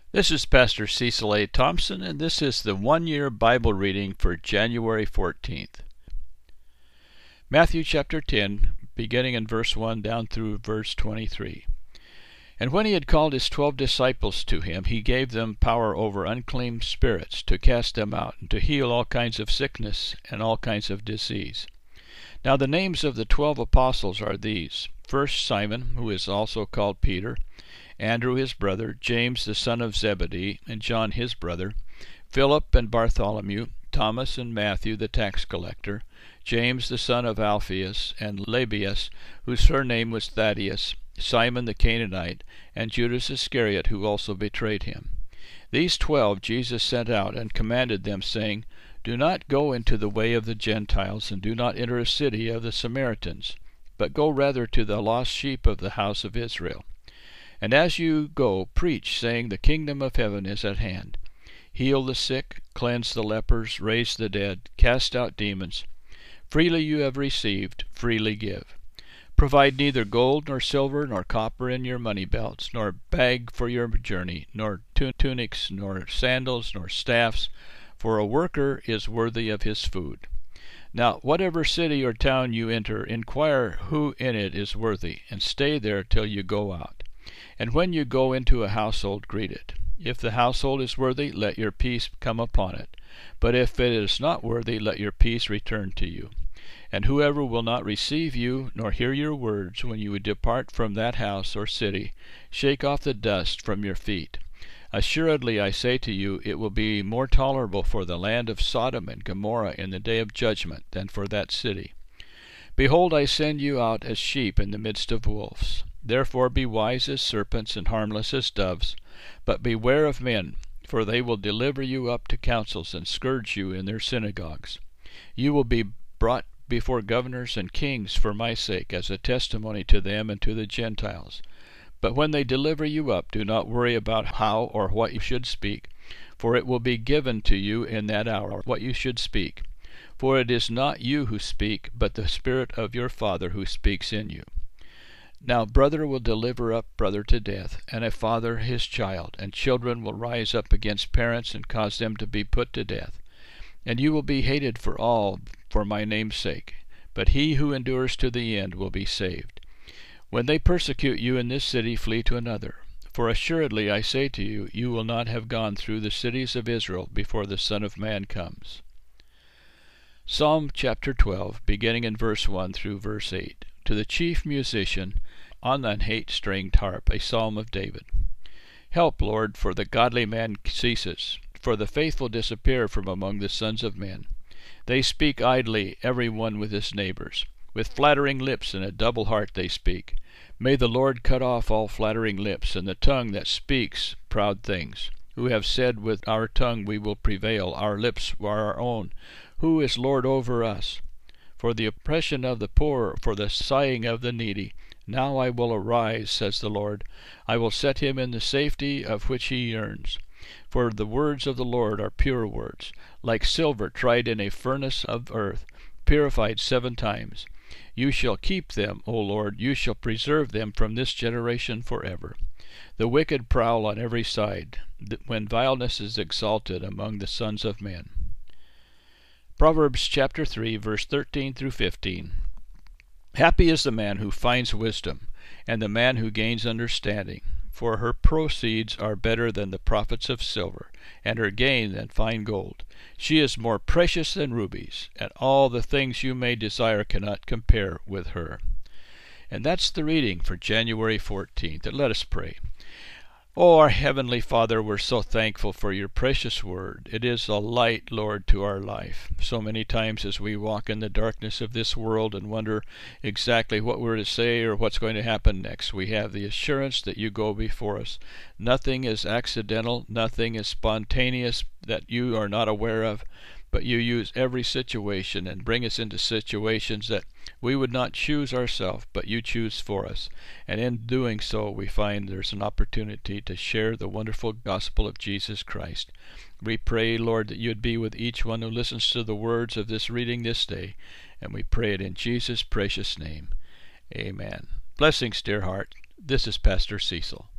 This is Pastor Cecil A. Thompson, and this is the one-year Bible reading for January 14th. Matthew chapter 10, beginning in verse 1 down through verse 23. And when he had called his 12 disciples to him, he gave them power over unclean spirits, to cast them out, and to heal all kinds of sickness and all kinds of disease. Now the names of the 12 apostles are these: first Simon, who is also called Peter, Andrew his brother, James the son of Zebedee, and John his brother, Philip and Bartholomew, Thomas and Matthew the tax collector, James the son of Alphaeus, and Lebbaeus, whose surname was Thaddeus, Simon the Canaanite, and Judas Iscariot, who also betrayed him. These 12 Jesus sent out, and commanded them, saying, Do not go into the way of the Gentiles, and do not enter a city of the Samaritans, but go rather to the lost sheep of the house of Israel. And as you go, preach, saying, The kingdom of heaven is at hand. Heal the sick, cleanse the lepers, raise the dead, cast out demons. Freely you have received, freely give. Provide neither gold nor silver nor copper in your money belts, nor bag for your journey, nor tunics, nor sandals, nor staffs, for a worker is worthy of his food. Now whatever city or town you enter, inquire who in it is worthy, and stay there till you go out. And when you go into a household, greet it. If the household is worthy, let your peace come upon it. But if it is not worthy, let your peace return to you. And whoever will not receive you, nor hear your words, when you depart from that house or city, shake off the dust from your feet. Assuredly I say to you, it will be more tolerable for the land of Sodom and Gomorrah in the day of judgment than for that city. Behold, I send you out as sheep in the midst of wolves. Therefore be wise as serpents and harmless as doves. But beware of men, for they will deliver you up to councils and scourge you in their synagogues. You will be brought before governors and kings for my sake, as a testimony to them and to the Gentiles. But when they deliver you up, do not worry about how or what you should speak, for it will be given to you in that hour what you should speak. For it is not you who speak, but the Spirit of your Father who speaks in you. Now brother will deliver up brother to death, and a father his child, and children will rise up against parents and cause them to be put to death. And you will be hated for all for my name's sake, but he who endures to the end will be saved. When they persecute you in this city, flee to another. For assuredly I say to you, you will not have gone through the cities of Israel before the Son of Man comes. Psalm chapter 12, beginning in verse 1 through verse 8. To the chief musician, on an eight-stringed harp, a psalm of David. Help, Lord, for the godly man ceases, for the faithful disappear from among the sons of men. They speak idly, every one with his neighbors. With flattering lips and a double heart they speak. May the Lord cut off all flattering lips, and the tongue that speaks proud things. Who have said, With our tongue we will prevail, our lips are our own. Who is Lord over us? For the oppression of the poor, for the sighing of the needy. Now I will arise, says the Lord. I will set him in the safety of which he yearns. For the words of the Lord are pure words, like silver tried in a furnace of earth, purified 7 times. You shall keep them, O Lord, you shall preserve them from this generation forever. The wicked prowl on every side, when vileness is exalted among the sons of men. Proverbs chapter 3, verse 13 through 15. Happy is the man who finds wisdom, and the man who gains understanding. For her proceeds are better than the profits of silver, and her gain than fine gold. She is more precious than rubies, and all the things you may desire cannot compare with her. And that's the reading for January 14th. And let us pray. Oh, our Heavenly Father, we're so thankful for your precious word. It is a light, Lord, to our life. So many times as we walk in the darkness of this world and wonder exactly what we're to say or what's going to happen next, we have the assurance that you go before us. Nothing is accidental, nothing is spontaneous that you are not aware of, but you use every situation and bring us into situations that we would not choose ourselves, but you choose for us. And in doing so, we find there's an opportunity to share the wonderful gospel of Jesus Christ. We pray, Lord, that you'd be with each one who listens to the words of this reading this day, and we pray it in Jesus' precious name. Amen. Blessings, dear heart. This is Pastor Cecil.